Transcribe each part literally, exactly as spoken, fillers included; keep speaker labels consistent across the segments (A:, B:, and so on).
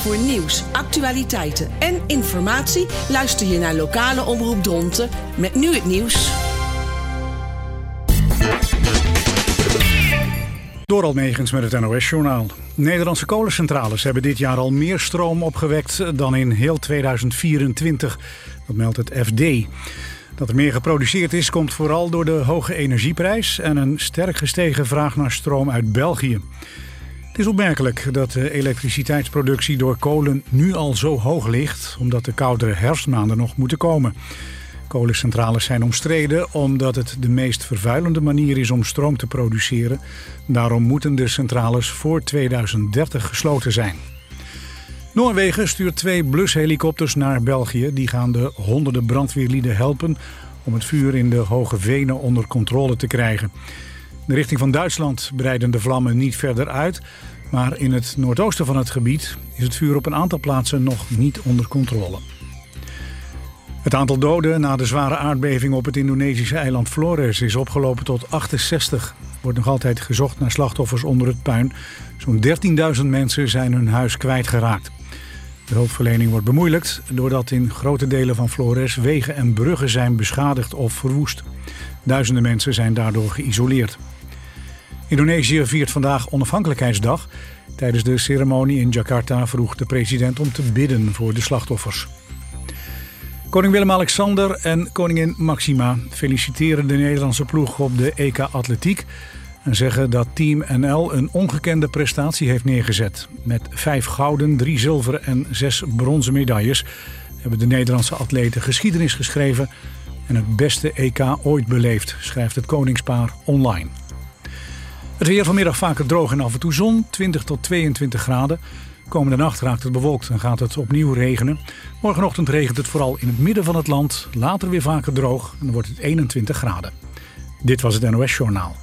A: Voor nieuws, actualiteiten en informatie luister je naar lokale omroep Dronten met nu het nieuws.
B: Door Almegens met het N O S-journaal. Nederlandse kolencentrales hebben dit jaar al meer stroom opgewekt dan in heel tweeduizend vierentwintig. Dat meldt het F D. Dat er meer geproduceerd is, komt vooral door de hoge energieprijs en een sterk gestegen vraag naar stroom uit België. Het is opmerkelijk dat de elektriciteitsproductie door kolen nu al zo hoog ligt, omdat de koudere herfstmaanden nog moeten komen. Kolencentrales zijn omstreden omdat het de meest vervuilende manier is om stroom te produceren. Daarom moeten de centrales voor tweeduizend dertig gesloten zijn. Noorwegen stuurt twee blushelikopters naar België. Die gaan de honderden brandweerlieden helpen om het vuur in de hoge venen onder controle te krijgen. In de richting van Duitsland breiden de vlammen niet verder uit, maar in het noordoosten van het gebied is het vuur op een aantal plaatsen nog niet onder controle. Het aantal doden na de zware aardbeving op het Indonesische eiland Flores is opgelopen tot achtenzestig. Er wordt nog altijd gezocht naar slachtoffers onder het puin. Zo'n dertienduizend mensen zijn hun huis kwijtgeraakt. De hulpverlening wordt bemoeilijkt doordat in grote delen van Flores wegen en bruggen zijn beschadigd of verwoest. Duizenden mensen zijn daardoor geïsoleerd. Indonesië viert vandaag onafhankelijkheidsdag. Tijdens de ceremonie in Jakarta vroeg de president om te bidden voor de slachtoffers. Koning Willem-Alexander en koningin Maxima feliciteren de Nederlandse ploeg op de E K Atletiek en zeggen dat Team N L een ongekende prestatie heeft neergezet. Met vijf gouden, drie zilveren en zes bronzen medailles hebben de Nederlandse atleten geschiedenis geschreven en het beste E K ooit beleefd, schrijft het koningspaar online. Het weer vanmiddag vaker droog en af en toe zon, twintig tot tweeëntwintig graden. Komende nacht raakt het bewolkt en gaat het opnieuw regenen. Morgenochtend regent het vooral in het midden van het land. Later weer vaker droog en dan wordt het eenentwintig graden. Dit was het N O S-journaal.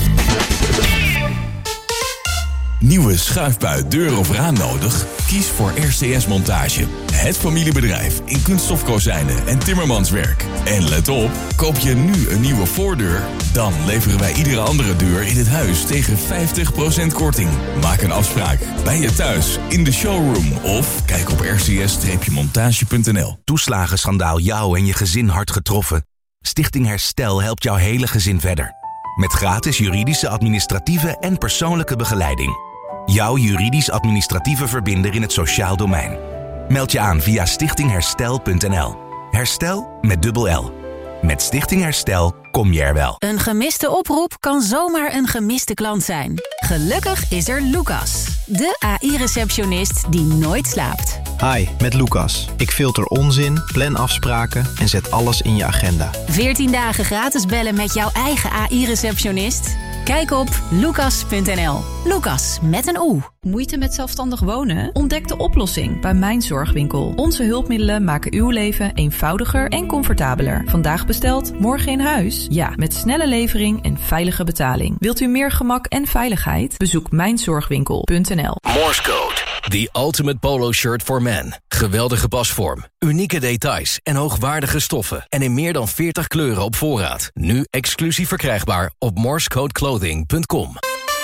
C: Nieuwe schuifbui, deur of raam nodig? Kies voor R C S Montage. Het familiebedrijf in kunststofkozijnen en timmermanswerk. En let op, koop je nu een nieuwe voordeur, dan leveren wij iedere andere deur in het huis tegen vijftig procent korting. Maak een afspraak bij je thuis, in de showroom of kijk op r c s montage punt n l.
D: Toeslagenschandaal jou en je gezin hard getroffen? Stichting Herstel helpt jouw hele gezin verder. Met gratis juridische, administratieve en persoonlijke begeleiding. Jouw juridisch-administratieve verbinder in het sociaal domein. Meld je aan via stichting herstel punt n l. Herstel met dubbel L. Met Stichting Herstel kom je er wel.
E: Een gemiste oproep kan zomaar een gemiste klant zijn. Gelukkig is er Lucas, de A I-receptionist die nooit slaapt.
F: Hi, met Lucas. Ik filter onzin, plan afspraken en zet alles in je agenda.
E: veertien dagen gratis bellen met jouw eigen A I-receptionist? Kijk op lucas punt n l. Lucas met een O.
G: Moeite met zelfstandig wonen? Ontdek de oplossing bij Mijn Zorgwinkel. Onze hulpmiddelen maken uw leven eenvoudiger en comfortabeler. Vandaag besteld, morgen in huis? Ja, met snelle levering en veilige betaling. Wilt u meer gemak en veiligheid? Bezoek mijn zorgwinkel punt n l.
H: Morse Code, the ultimate polo shirt for men. Geweldige pasvorm, unieke details en hoogwaardige stoffen. En in meer dan veertig kleuren op voorraad. Nu exclusief verkrijgbaar op morsecodeclothing punt com.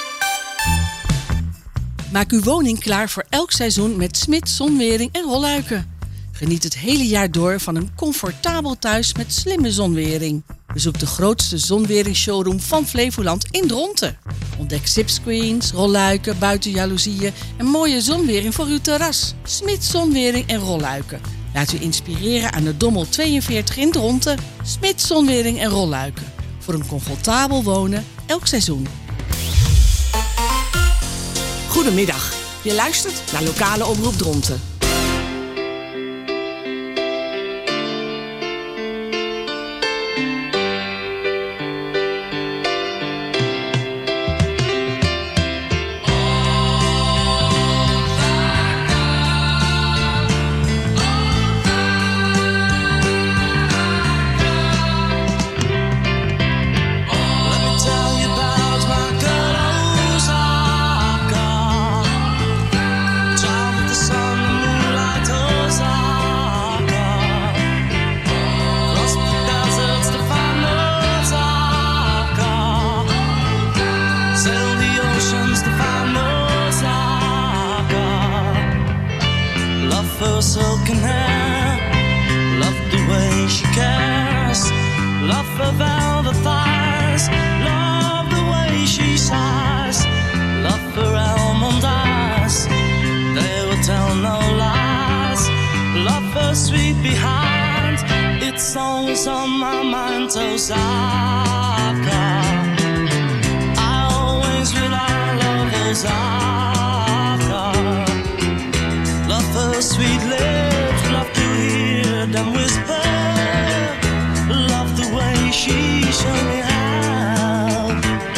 A: Maak uw woning klaar voor elk seizoen met Smit Zonwering en Rolluiken. Geniet het hele jaar door van een comfortabel thuis met slimme zonwering. Bezoek de grootste zonweringsshowroom van Flevoland in Dronten. Ontdek zipscreens, rolluiken, buitenjaloezieën en mooie zonwering voor uw terras. Smit Zonwering en Rolluiken. Laat u inspireren aan de Dommel tweeënveertig in Dronten. Smit Zonwering en Rolluiken. Voor een comfortabel wonen elk seizoen. Goedemiddag. Je luistert naar Lokale Omroep Dronten.
I: Sun her silken hair, love the way she cares, love her velvet thighs, love the way she sighs, love her almond eyes, they will tell no lies, love her sweet behind, it's always on my mind, Osaka. I always will, I love Osaka. Love her sweet lips, love to hear them whisper, love the way she showed me how,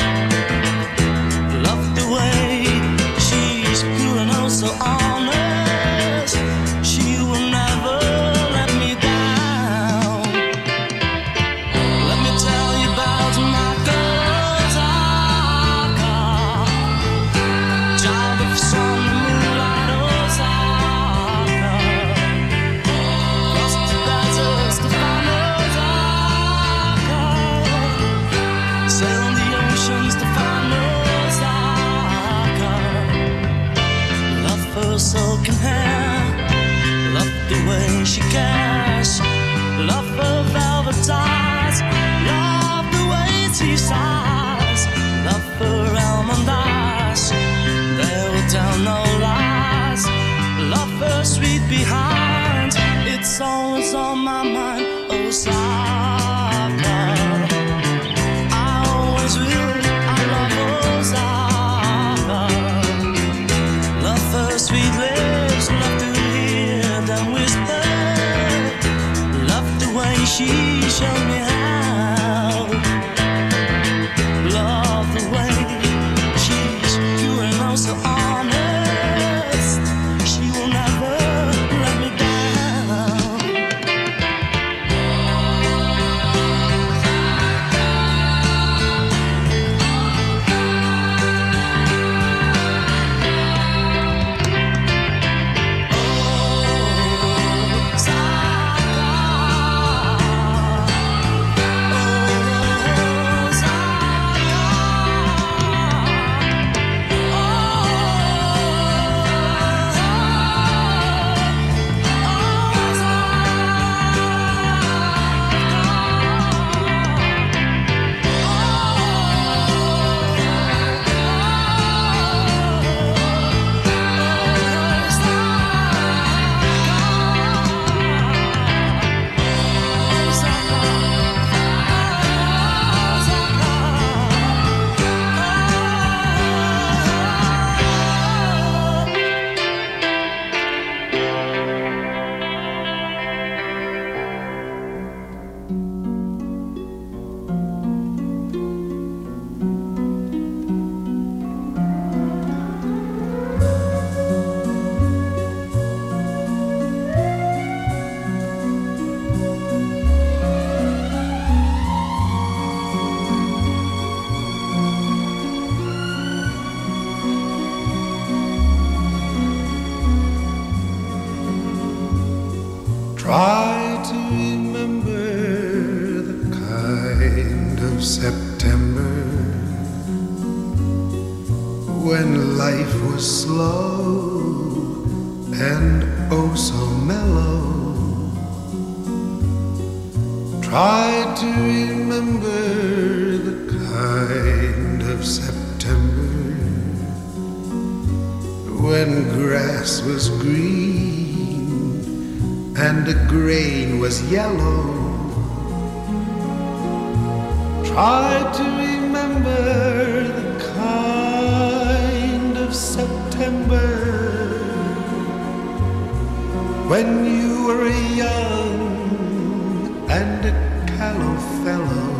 I: love the way she's pure and oh so honest, she will never let me down. Let me tell you about my girl Osaka, child of sun and moonlight Osaka, crossed the deserts to find Osaka, sailed the oceans to find Osaka. Love her silken hair, love the way she cares, love her velvet eyes, love the way she sighs, love her almond eyes, they will tell no lies, love her sweet behind, it's always on my mind, Osaka. I always will, I love Osaka. Love her sweet lips, love to hear them whisper, love the way she showed me how, love the way she's pure and oh so honest, she will never let me down.
J: Try to remember the kind of September when life was slow and oh so mellow. Try to remember the kind of September when grass was green and the grain was yellow. Try to remember the kind of September when you were young and a callow fellow.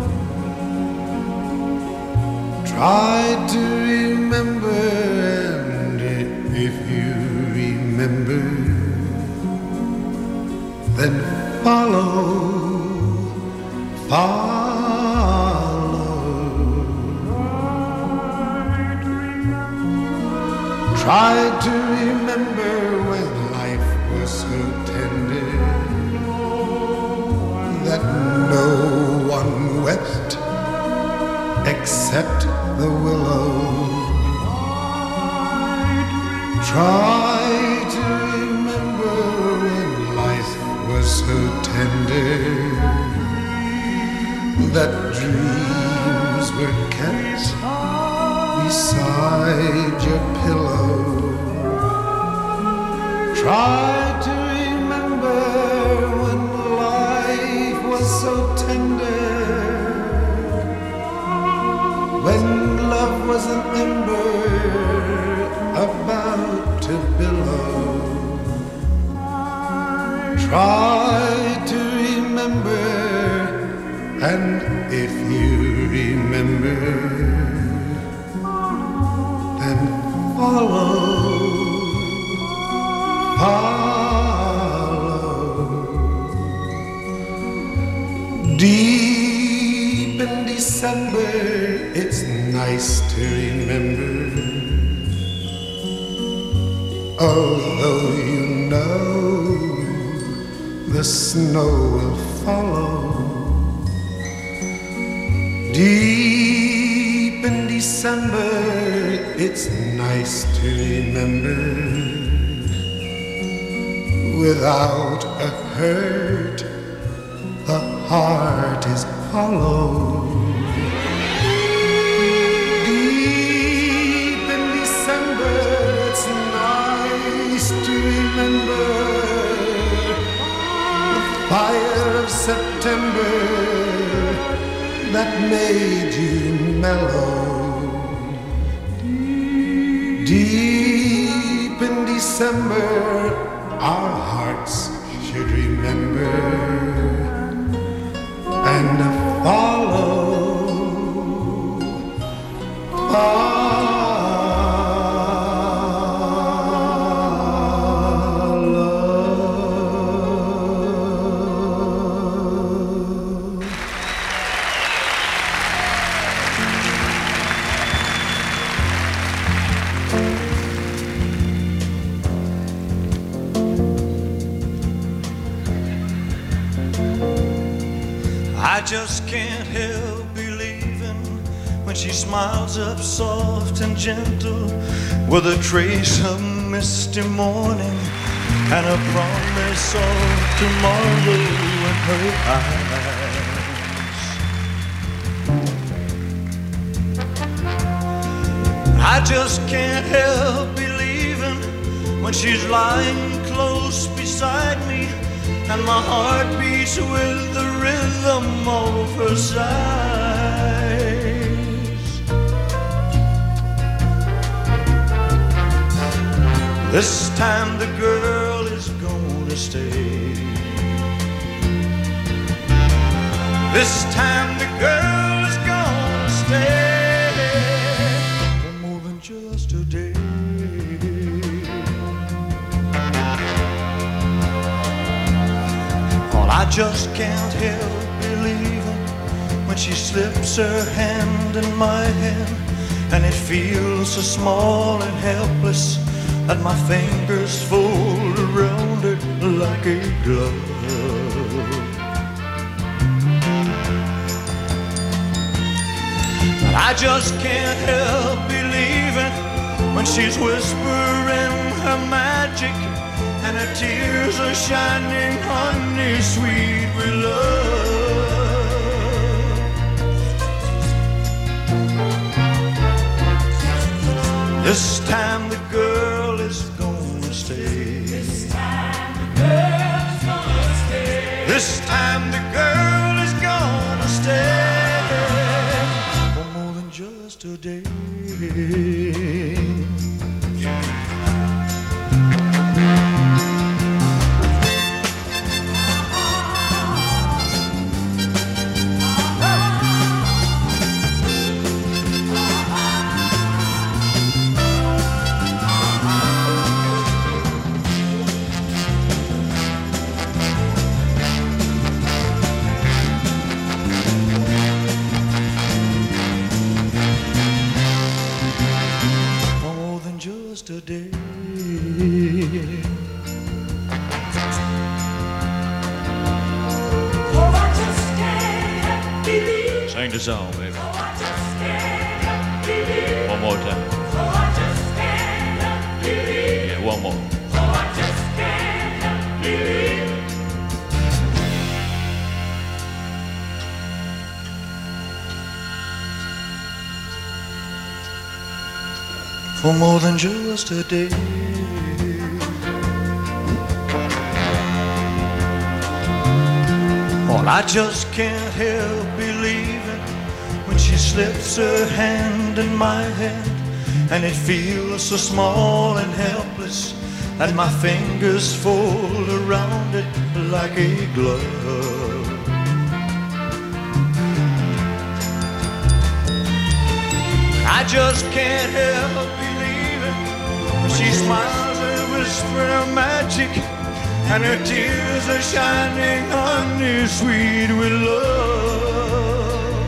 J: Try to remember, and if you remember, then follow, follow. Try to remember when life was so tender that no one wept except the willow. Try to remember so tender that dreams were kept beside your pillow. Try to remember when life was so tender, when love was an ember about to billow. Try to remember, and if you remember, then follow, follow. Deep in December, it's nice to remember, although you know the snow will follow. Deep in December, it's nice to remember, without a hurt, the heart is hollow. Deep in December, it's nice to remember the fire of September that made you mellow. Deep in December, our hearts should remember and follow, follow.
I: I just can't help believing when she smiles up soft and gentle, with a trace of misty morning and a promise of tomorrow in her eyes. I just can't help believing when she's lying close beside me, and my heart beats with the rhythm of her sighs. This time the girl is gonna stay. This time the girl is gonna stay for more than just a day. I just can't help believing when she slips her hand in my hand, and it feels so small and helpless that my fingers fold around it like a glove. But I just can't help believing when she's whispering her magic, and her tears are shining honey sweet with love. This time the girl is gonna stay. This time the girl is gonna stay. This time the girl is gonna stay for more than just a day. Today. Oh, I just can't believe. Sing the song, baby. Oh, I just can't believe. One more time. Oh, I just can't believe. Yeah, one more. Oh, I just can't believe
J: for more than just a day. Well, I just can't help believing when she slips her hand in my hand, and it feels so small and helpless, and my fingers fold around it like a glove. I just can't help believing when she smiles and whispers her magic, and her tears are shining honey sweet with love.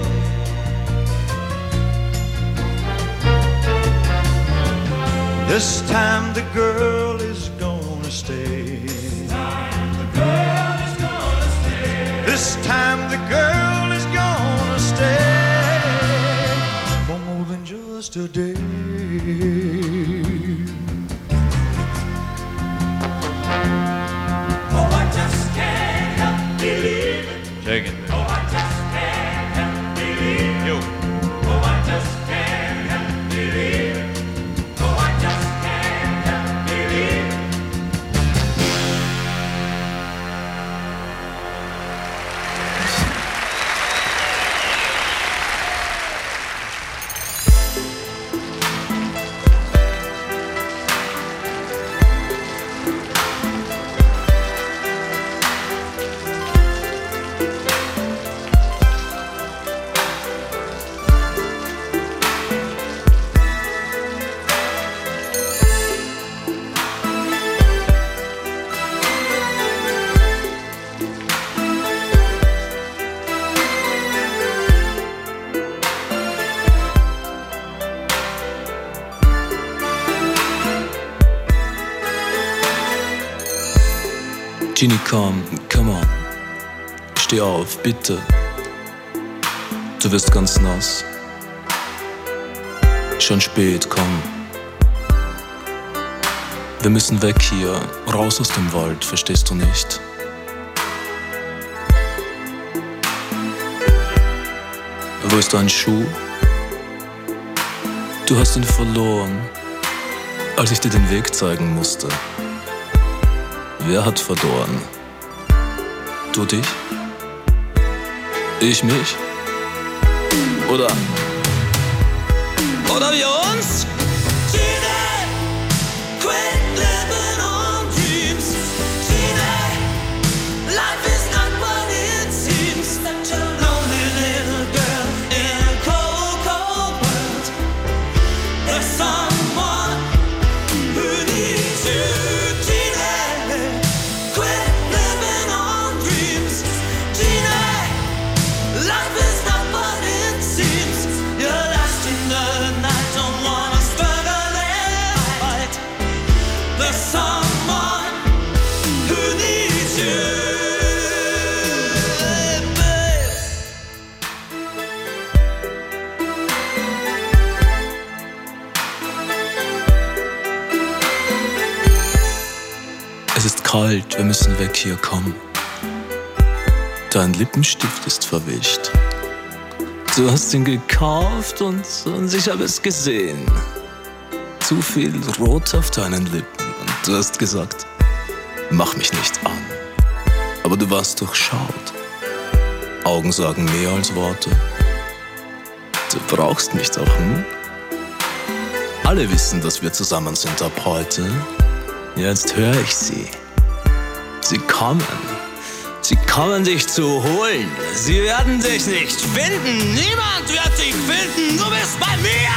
J: This time the girl is gonna stay. This time the girl is gonna stay. This time the girl is gonna stay for more than just a day.
K: Take it.
I: Oh, I just can't help believing.
K: You.
I: Oh, I just can't help believing. Oh, I just can't help believing.
L: Ginny, komm, come on. Steh auf, bitte. Du wirst ganz nass. Schon spät, komm. Wir müssen weg hier, raus aus dem Wald, verstehst du nicht? Wo ist dein Schuh? Du hast ihn verloren, als ich dir den Weg zeigen musste. Wer hat verloren? Du dich? Ich mich? Oder? Oder wir uns? Es ist kalt, wir müssen weg hier, komm. Dein Lippenstift ist verwischt. Du hast ihn gekauft und, und ich habe es gesehen. Zu viel Rot auf deinen Lippen und du hast gesagt, mach mich nicht an. Aber du warst durchschaut. Augen sagen mehr als Worte. Du brauchst mich doch, hm? Alle wissen, dass wir zusammen sind ab heute. Jetzt höre ich sie. Sie kommen. Sie kommen dich zu holen. Sie werden dich nicht finden. Niemand wird dich finden. Du bist bei mir.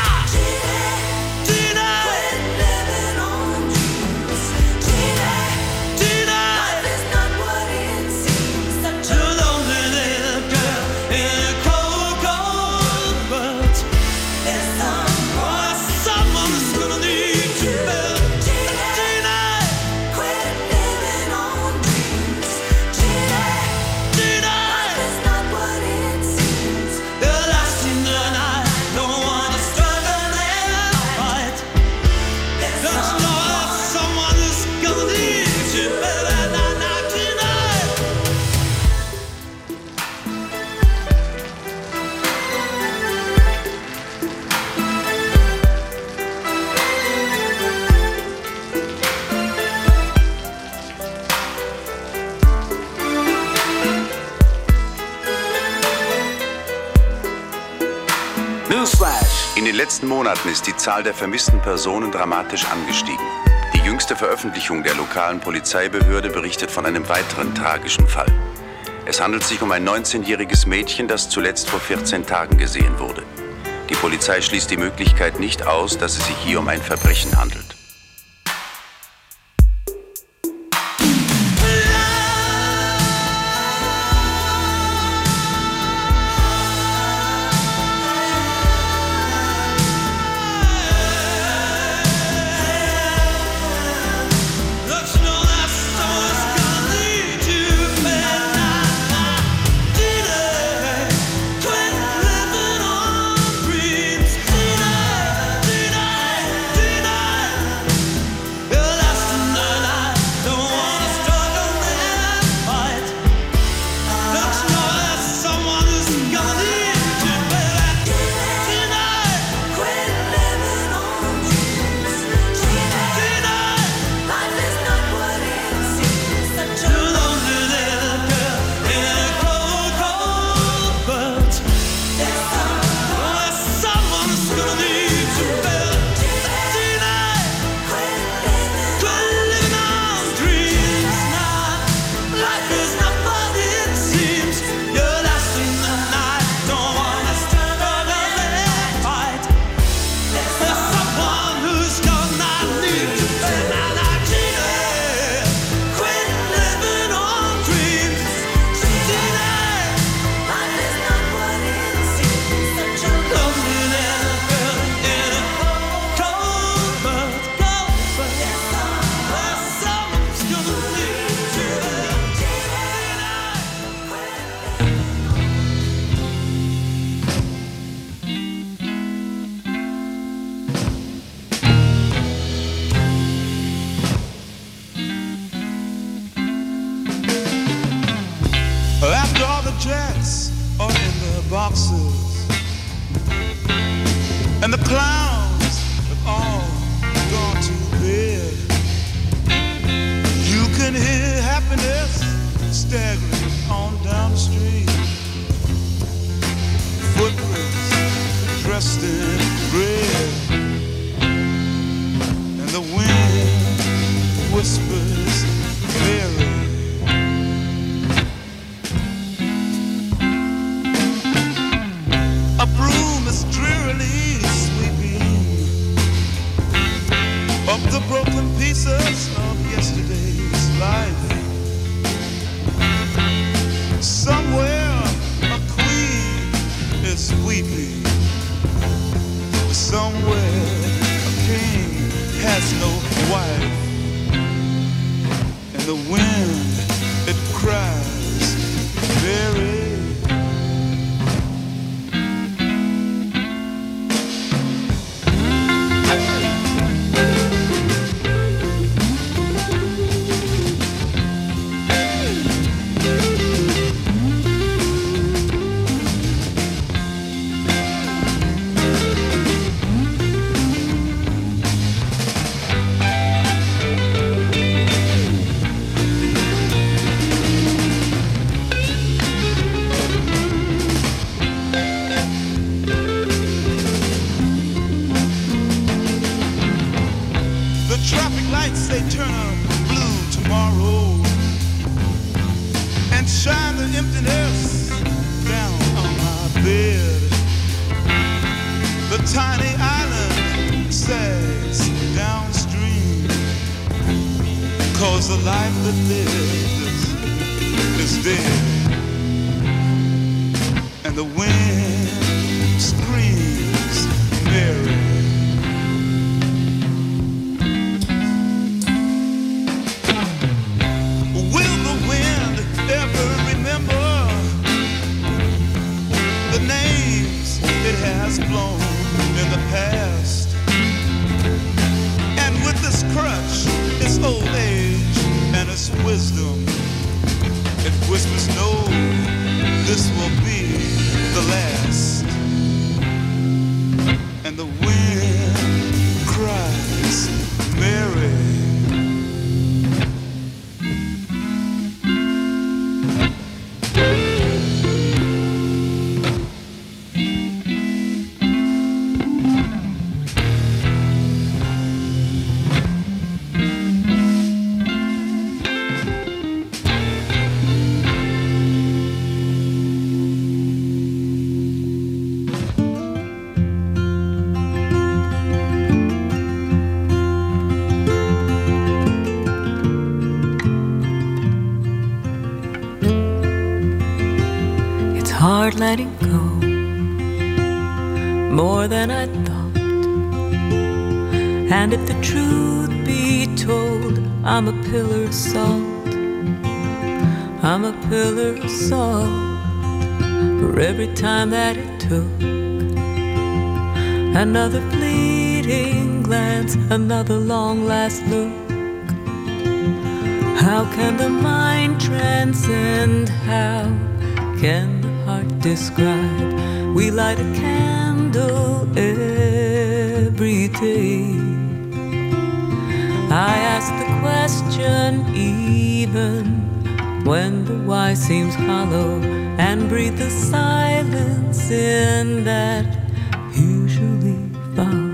M: In den letzten Monaten ist die Zahl der vermissten Personen dramatisch angestiegen. Die jüngste Veröffentlichung der lokalen Polizeibehörde berichtet von einem weiteren tragischen Fall. Es handelt sich um ein neunzehnjähriges Mädchen, das zuletzt vor vierzehn Tagen gesehen wurde. Die Polizei schließt die Möglichkeit nicht aus, dass es sich hier um ein Verbrechen handelt.
N: And the clowns have all gone to bed. You can hear happiness staggering on down the street. Footprints dressed in red, and the wind whispers Mary. A broom is drearily sweeping up the broken pieces of yesterday's life. Somewhere a queen is weeping. Somewhere a king has no wife. And the wind, it cries very. They turn up blue tomorrow and shine the emptiness down on my bed. The tiny island sags downstream, 'cause the life that lives is dead. And the wind screams Mary. Has blown in the past, and with this crutch, its old age and its wisdom, it whispers, no, this will be the last. And the wind cries, Mary.
O: heart letting go more than I thought. And if the truth be told, I'm a pillar of salt. I'm a pillar of salt for every time that it took another fleeting glance, another long last look. How can the mind transcend? How can the heart describe? We light a candle every day. I ask the question even when the why seems hollow, and breathe the silence in that usually follows.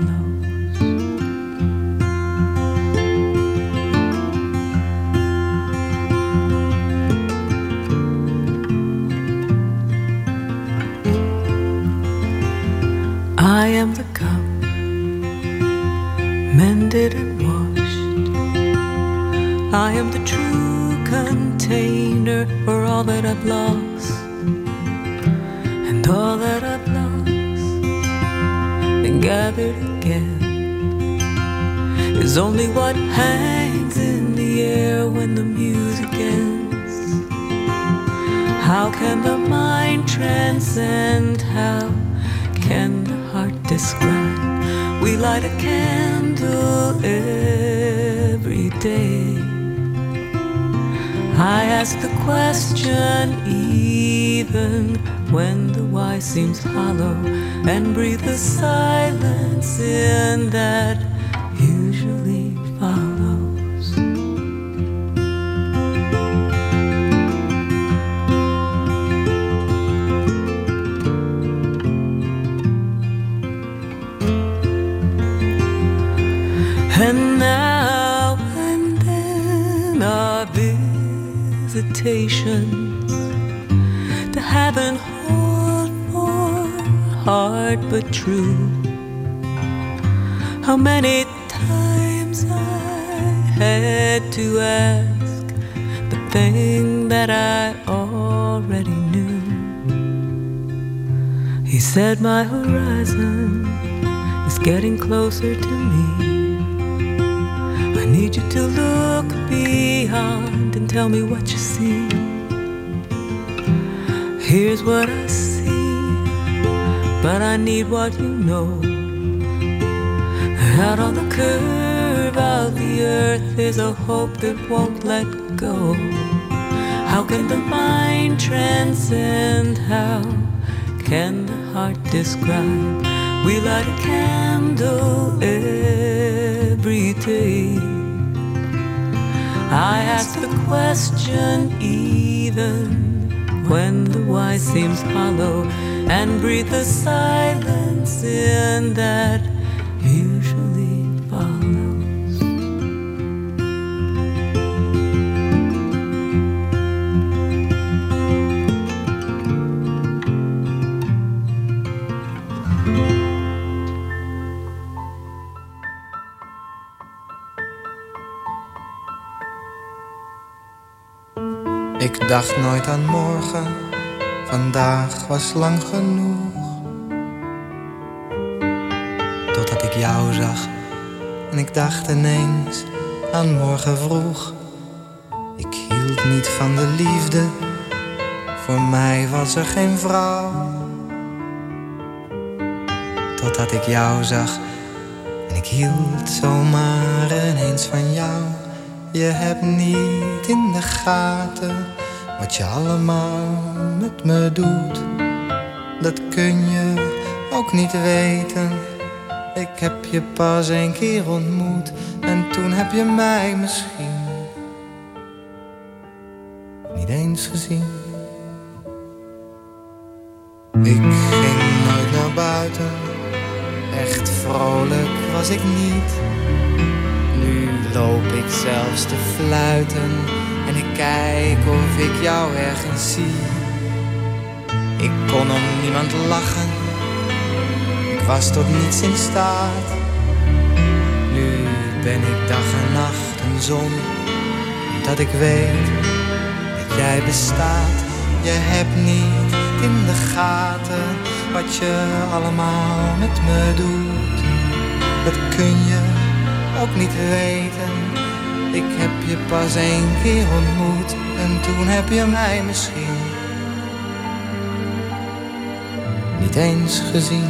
O: I am the cup, mended and washed. I am the true container for all that I've lost, and all that I've lost and gathered again is only what hangs in the air when the music ends. How can the mind transcend? How can the heart describe? We light a candle every day. I ask the question even when the why seems hollow, and breathe the silence in that usually follows. And now and then our visitations to heaven hold more hard but true. How many times I had to ask the thing that I already knew. He said my horizon is getting closer to me. I need you to look beyond and tell me what you see. Here's what I see, but I need what you know. Out on the curve of the earth is a hope that won't let go. How can the mind transcend? How can the heart describe? We light a candle every day. I ask the question even when the why seems hollow, and breathe the silence in that usually follows.
P: Ik dacht nooit aan morgen, vandaag was lang genoeg. Totdat ik jou zag en ik dacht ineens aan morgen vroeg. Ik hield niet van de liefde, voor mij was er geen vrouw. Totdat ik jou zag en ik hield zomaar ineens van jou. Je hebt niet in de gaten wat je allemaal met me doet. Dat kun je ook niet weten. Ik heb je pas een keer ontmoet en toen heb je mij misschien niet eens gezien. Ik ging nooit naar buiten, echt vrolijk was ik niet. Nu loop ik zelfs te fluiten en ik kijk of ik jou ergens zie. Ik kon om niemand lachen, ik was tot niets in staat. Nu ben ik dag en nacht een zon, dat ik weet dat jij bestaat. Je hebt niet niet in de gaten wat je allemaal met me doet. Dat kun je ook niet weten. Ik heb je pas één keer ontmoet en toen heb je mij misschien niet eens gezien.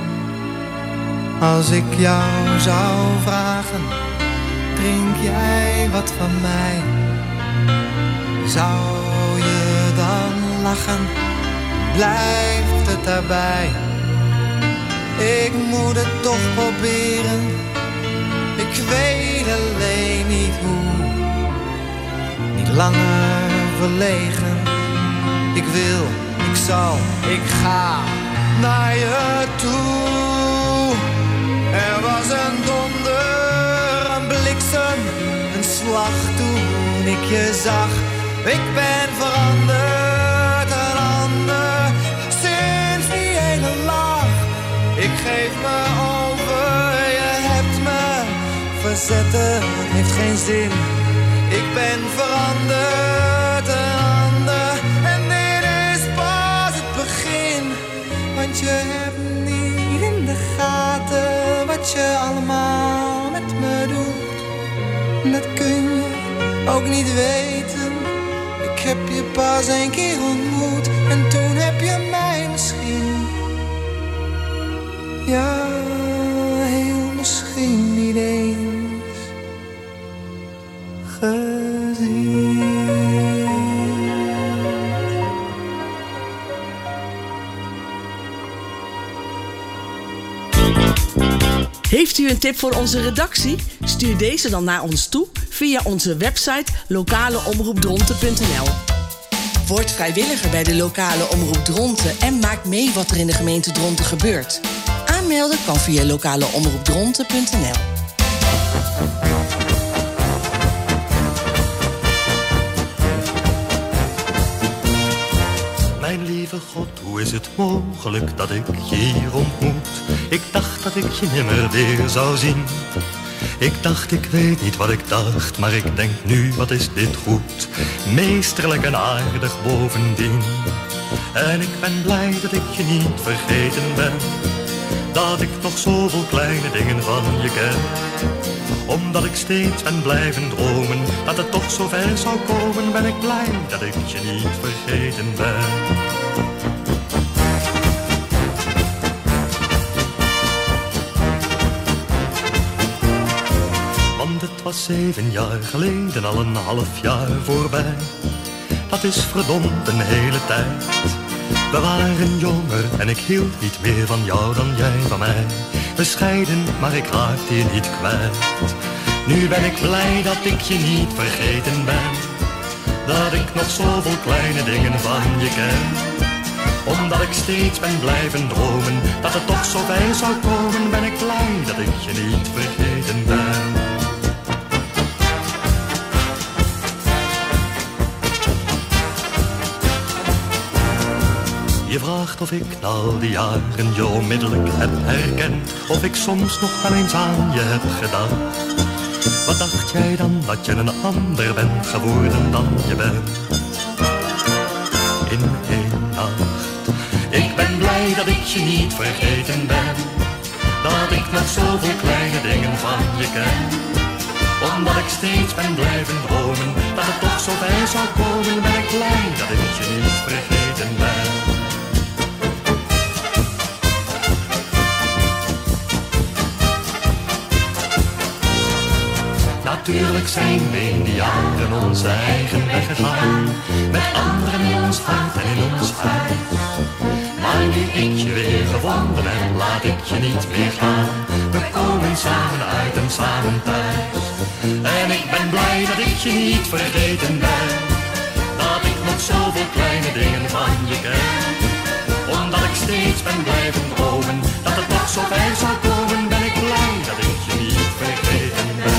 P: Als ik jou zou vragen, drink jij wat van mij? Zou je dan lachen? Blijft het daarbij? Ik moet het toch proberen. Ik weet alleen niet hoe. Niet langer verlegen. Ik wil, ik zal, ik ga naar je toe. Er was een donder, een bliksem, een slag toen ik je zag. Ik ben veranderd, een ander, sinds die hele lach. Ik geef me over, je hebt me verzetten, heeft geen zin. Ik ben veranderd, een ander, en dit is pas het begin. Want je hebt niet in de gaten wat je allemaal met me doet. Dat kun je ook niet weten. Ik heb je pas een keer ontmoet en toen heb je mij misschien, ja, heel misschien niet eens gezien.
A: Heeft u een tip voor onze redactie? Stuur deze dan naar ons toe via onze website lokale omroep dronten punt n l. Word vrijwilliger bij de lokale omroep Dronten en maak mee wat er in de gemeente Dronten gebeurt. Aanmelden kan via lokale omroep dronten punt n l.
J: Mijn lieve God, hoe is het mogelijk dat ik je hier ontmoet? Ik dacht dat ik je nimmer weer zou zien. Ik dacht, ik weet niet wat ik dacht, maar ik denk nu, wat is dit goed? Meesterlijk en aardig bovendien. En ik ben blij dat ik je niet vergeten ben. Dat ik nog zoveel kleine dingen van je ken. Omdat ik steeds ben blijven dromen, dat het toch zo ver zou komen, ben ik blij dat ik je niet vergeten ben. Want het was zeven jaar geleden, al een half jaar voorbij. Dat is verdomd een hele tijd. We waren jonger en ik hield niet meer van jou dan jij van mij. We scheiden, maar ik raakte je niet kwijt. Nu ben ik blij dat ik je niet vergeten ben. Dat ik nog zoveel kleine dingen van je ken. Omdat ik steeds ben blijven dromen, dat het toch zo ver zou komen, ben ik blij dat ik je niet vergeten ben. Je vraagt of ik na al die jaren je onmiddellijk heb herkend, of ik soms nog wel eens aan je heb gedacht. Wat dacht jij dan, dat je een ander bent geworden dan je bent? In één nacht. Ik ben blij dat ik je niet vergeten ben. Dat ik nog zoveel kleine dingen van je ken. Omdat ik steeds ben blijven dromen, dat het toch zo ver zou komen, ben ik blij dat ik je niet vergeten ben. Natuurlijk zijn we in die jaren onze eigen weg gegaan, met anderen in ons hart en in ons huis. Maar nu ik je weer gevonden heb, laat ik je niet meer gaan. We komen samen uit en samen thuis. En ik ben blij dat ik je niet vergeten ben. Dat ik nog zoveel kleine dingen van je ken. Omdat ik steeds ben blijven dromen, dat het toch zo ver zou komen, ben ik blij dat ik je niet vergeten ben.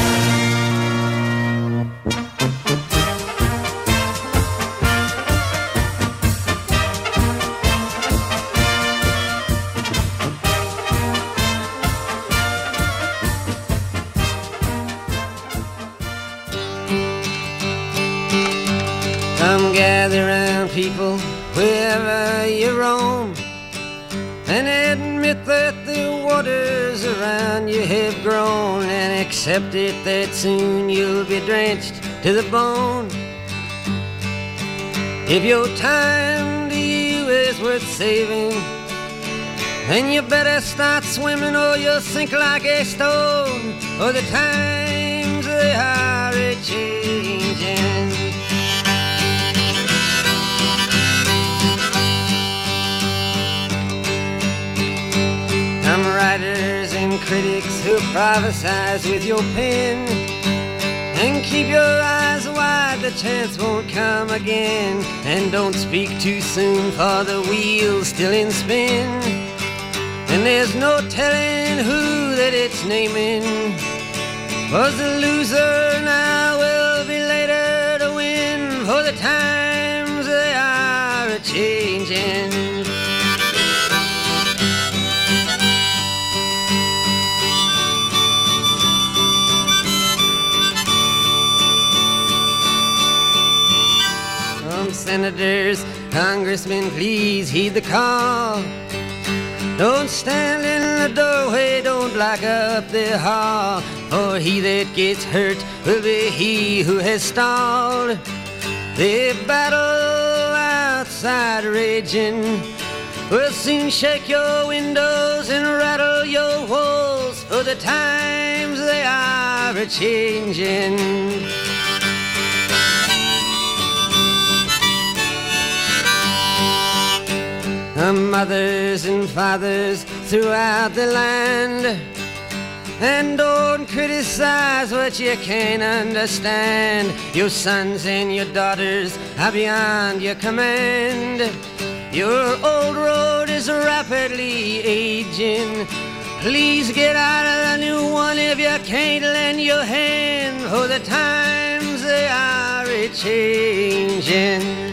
Q: Come gather round, people, wherever you roam, and admit that the waters around you have grown, and accept it that soon you'll be drenched to the bone. If your time to you is worth saving, then you better start swimming or you'll sink like a stone, for the times they are a-changing. Some writers and critics who prophesize with your pen, and keep your eyes wide, the chance won't come again. And don't speak too soon, for the wheel's still in spin, and there's no telling who that it's naming. Was the loser now will be later to win, for the times they are a-changing. Senators, congressmen, please heed the call. Don't stand in the doorway, don't block up the hall, for he that gets hurt will be he who has stalled. The battle outside raging will soon shake your windows and rattle your walls, for the times they are a-changing. Mothers and fathers throughout the land, and don't criticize what you can't understand. Your sons and your daughters are beyond your command. Your old road is rapidly aging. Please get out of the new one if you can't lend your hand, for the times they are a-changing.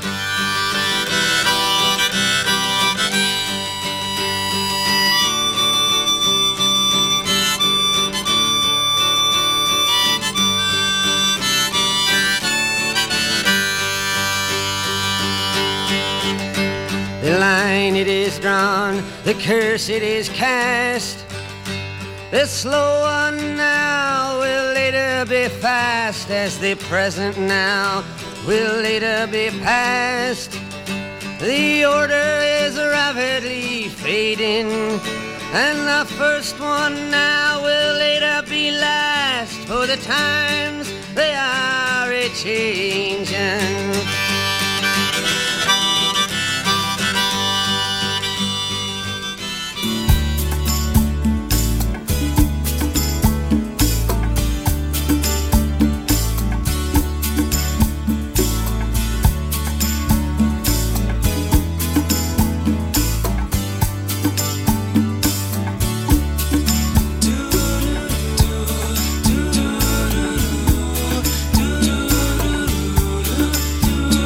Q: The line it is drawn, the curse it is cast. The slow one now will later be fast, as the present now will later be past. The order is rapidly fading, and the first one now will later be last, for the times they are a-changing.
I: Do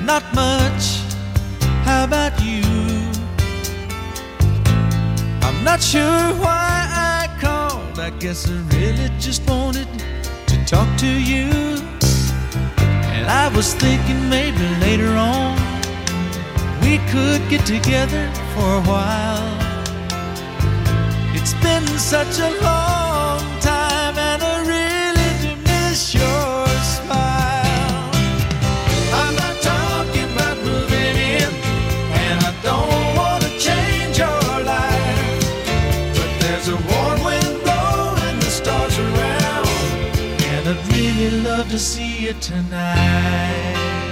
J: not much. How about you? I'm not sure why I called. I guess I really just wanted to talk to you. And I was thinking maybe later on we could get together for a while. It's been such a long time and I really do miss your smile. I'm not talking about moving in, and I don't want to change your life, but there's a warm wind blowing the stars around, and I'd really love to see you tonight.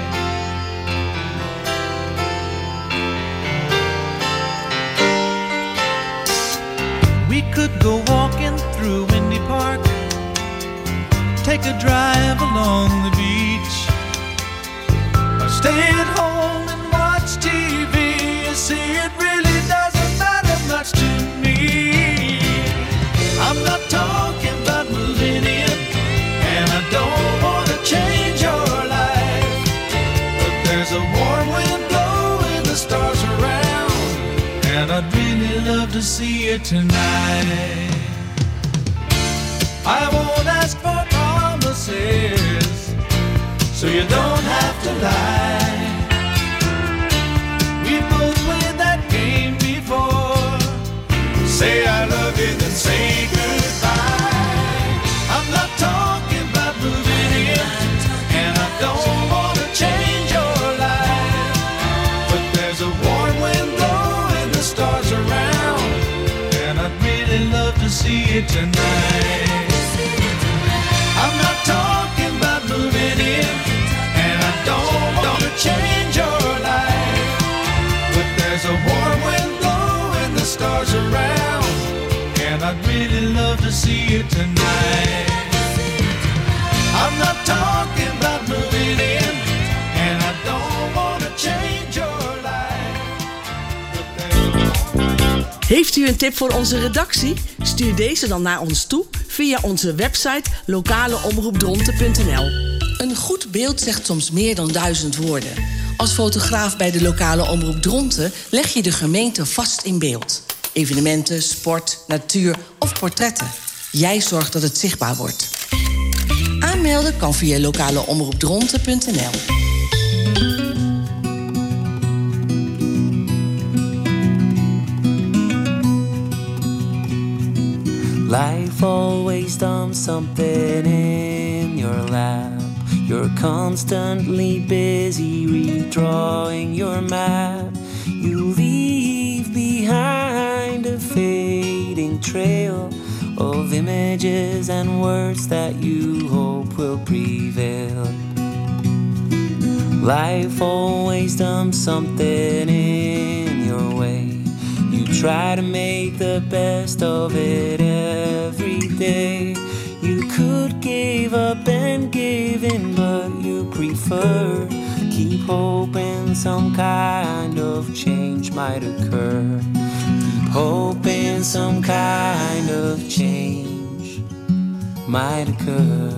J: We could go walking through Windy Park, take a drive along the beach, or stay at home and watch T V. You see, it really doesn't matter much to me. I'm not talking about moving in, and I don't want to change your life, but there's a warm wind blowing the stars around, and I'd really love to see you tonight. I won't ask for promises, so you don't have to lie. We both played that game before. Say I love you, then say goodbye. I'm not talking about moving in, and I don't want to change your life, but there's a warm wind blowing the stars around, and I'd really love to see you tonight. I'm not talking about moving in, and I don't want to change your life, but there's a warm wind blowing the stars around, and I'd really love to see you tonight. I'm not talking about moving in, and I don't want to change your life, but there's...
A: Heeft u een tip voor onze redactie? Stuur deze dan naar ons toe via onze website lokale omroep dronten punt n l. Een goed beeld zegt soms meer dan duizend woorden. Als fotograaf bij de lokale omroep Dronten leg je de gemeente vast in beeld. Evenementen, sport, natuur of portretten. Jij zorgt dat het zichtbaar wordt. Aanmelden kan via lokale omroep dronten punt n l.
O: Life always dumps something in your lap. You're constantly busy redrawing your map. You leave behind a fading trail of images and words that you hope will prevail. Life always dumps something in your way. You try to make the best of it every day. You could give up and give in, but you prefer keep hoping some kind of change might occur. Keep hoping some kind of change might occur.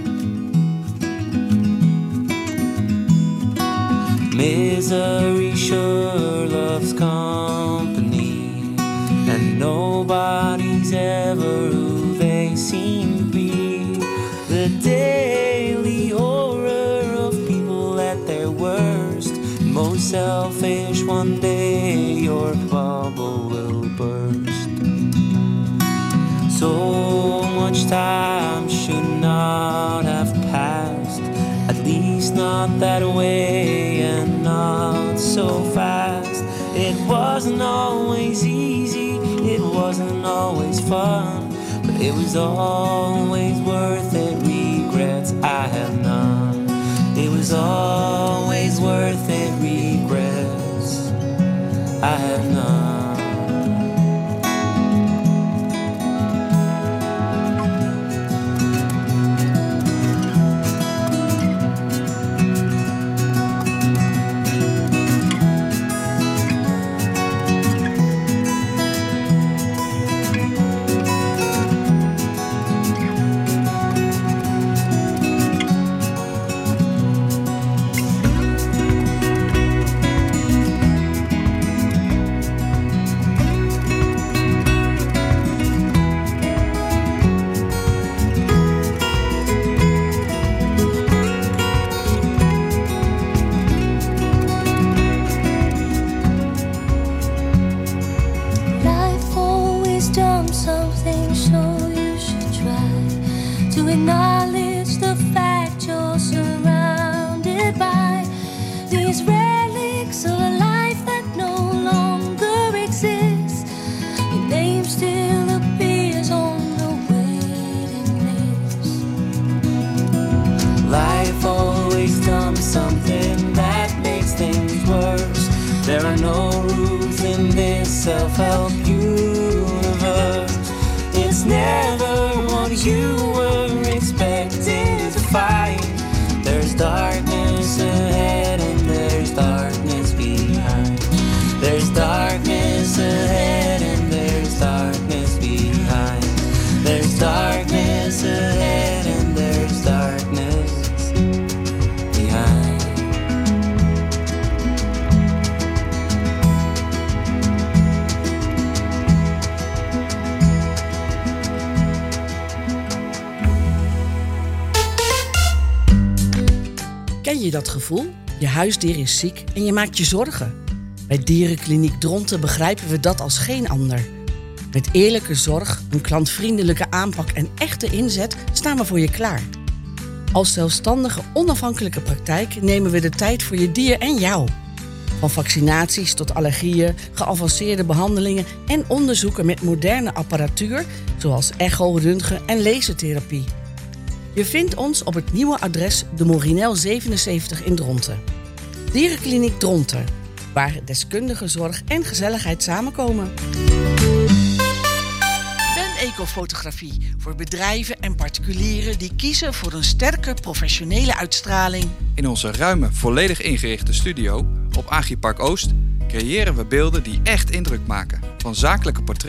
O: Misery sure loves company, and nobody's ever who they seem to be. The daily horror of people at their worst, most selfish. One day your bubble will burst. So much time should not have passed, at least not that way and not so fast. It wasn't always easy, it wasn't always fun, but it was always worth it. Regrets I have none. It was always worth it. Regrets I have none. in this self-help universe. It's never what you were expecting to find. There's darkness ahead and there's darkness behind. There's darkness ahead and there's darkness behind. There's darkness ahead and there's darkness behind.
A: Ken je dat gevoel? Je huisdier is ziek en je maakt je zorgen. Bij Dierenkliniek Dronten begrijpen we dat als geen ander. Met eerlijke zorg, een klantvriendelijke aanpak en echte inzet staan we voor je klaar. Als zelfstandige, onafhankelijke praktijk nemen we de tijd voor je dier en jou. Van vaccinaties tot allergieën, geavanceerde behandelingen en onderzoeken met moderne apparatuur zoals echo, röntgen en lasertherapie. Je vindt ons op het nieuwe adres de Morinel zevenenzeventig in Dronten. Dierenkliniek Dronten, waar deskundige zorg en gezelligheid samenkomen. Ben Ecofotografie voor bedrijven en particulieren die kiezen voor een sterke professionele uitstraling.
R: In onze ruime, volledig ingerichte studio op Agripark Oost creëren we beelden die echt indruk maken. Van zakelijke portretten